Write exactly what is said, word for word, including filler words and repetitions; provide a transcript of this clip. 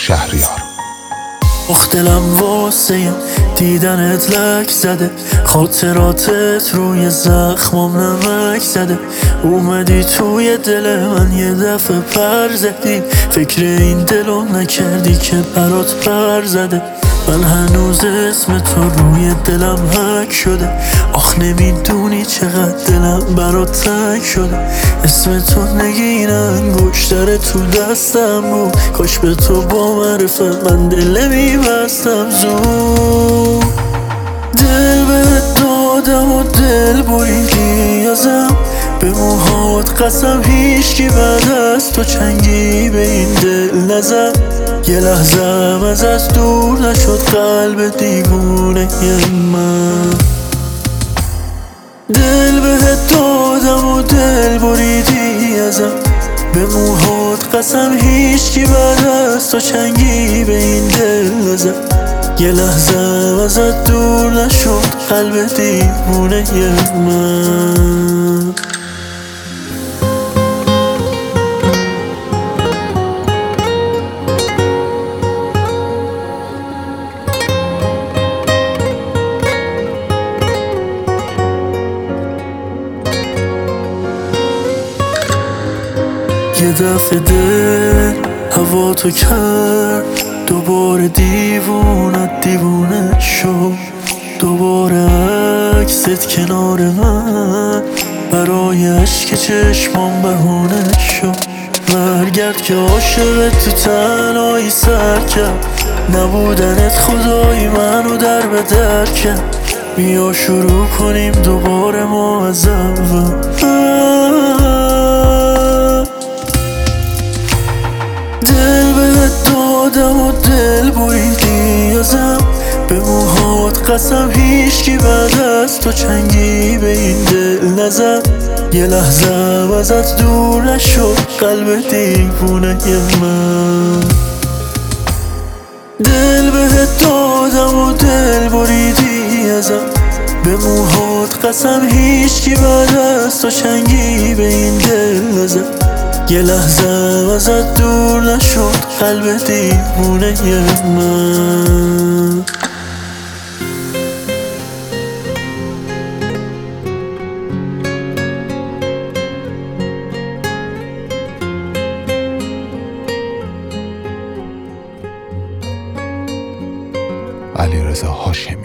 شهریار. دلم واسه دیدنت لک زده، خاطراتت روی زخمام نمک زده. اومدی توی دل من یه دفعه پر زدی، فکر این دلو نکردی که برات پر زده. من هنوز اسم تو روی دلم حک شده، آخ نمیدونی چقدر دلم برات تنگ شده. اسم تو نگین انگشتر تو دستم بود، کاش به تو با معرفت من دل میبستم زود. دل بهت دادم و دل بریدی ازم، به موهات قسم هیچکی بعد از تو چنگی به این دل نزد. یه لحظه ازت دور نشد قلب دیوونه من. دل بهت دادم و دل بریدی ازم، به موهات قسم هیچکی بعد از تو چنگی به این دل نزد. یه لحظه ازت دور نشد قلب دیوونه من. یه دفعه دل هوا تو کرد، دوباره دیوونت دیوونه شد. دوباره عکست کنار من برای عشق چشمام بهونه شد. برگرد که عاشقت تو تنهایی سر کرد، نبودنت خدای منو در به در کرد. بیا شروع کنیم دوباره ما از اول. دل بهت دادم و دل بریدی ازم، به موهات قسم هیچکی بعد از تو چنگی به این دل نزد. یه لحظه ازت دور نشد قلب دیوونه من. دل بهت دادم و دل بریدی ازم، به موهات قسم هیچکی بعد از تو چنگی به این دل نزد. یه لحظه ازت دور نشد قلب دیوونه من. علیرضا هاشمی.